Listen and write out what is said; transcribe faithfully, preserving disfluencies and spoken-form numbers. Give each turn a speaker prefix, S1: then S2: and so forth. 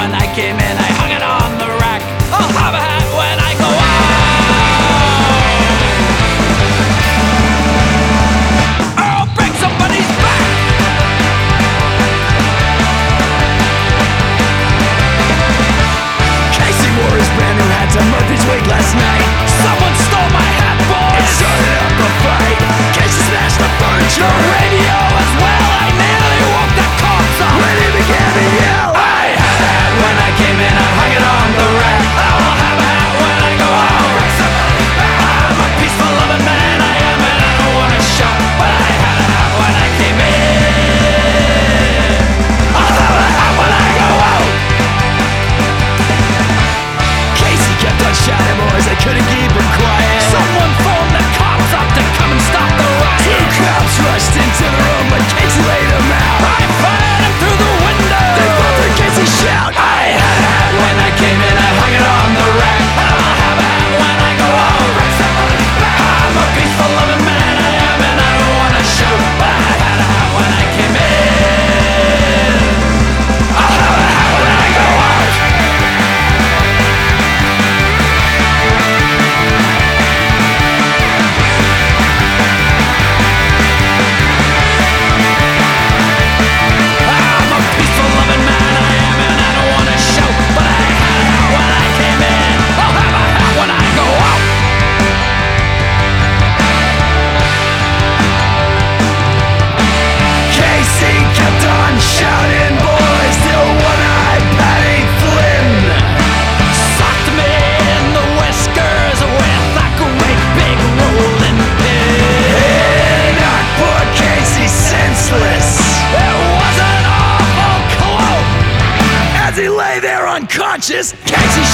S1: when I came in, I hung it on the rack. I'll have a hat when I go out. I'll break somebody's back. Casey wore his brand new hat to Murphy's Wig last night. Someone stole my hat, boys. It started up a fight. Casey smashed the furniture, radio as well. I nearly woke the cops up when he began to yell. I had a hat when I came in, I hung it on the rack. I'll have a hat when I go out. I'm a peaceful loving man, I am, and I don't wanna shout, but I had a hat when I came in. I'll have a hat when I go out. Casey kept on shouting, boys, I couldn't keep him quiet. Someone phoned the cops up to come and stop the riot. Two cops rushed into the room, but Casey laid them out. I fired him through the window. They both heard Casey shout. I had a hat when I came in, I hung it on the rack. I'll have a hat when I go out. I'm a peaceful loving man, I am, and I don't wanna shout, but I had a hat when I came in. I'll have a hat when I go out. I'm a peaceful loving man, I am, and I don't wanna shout, but I had a hat when I came in. I'll have a hat when I go out. Casey kept on shouting, boys, till one-eyed Patty Flynn socked me in the whiskers with a great big rolling pin. It knocked poor Casey senseless. It was an awful clue. As he lay there unconscious, Casey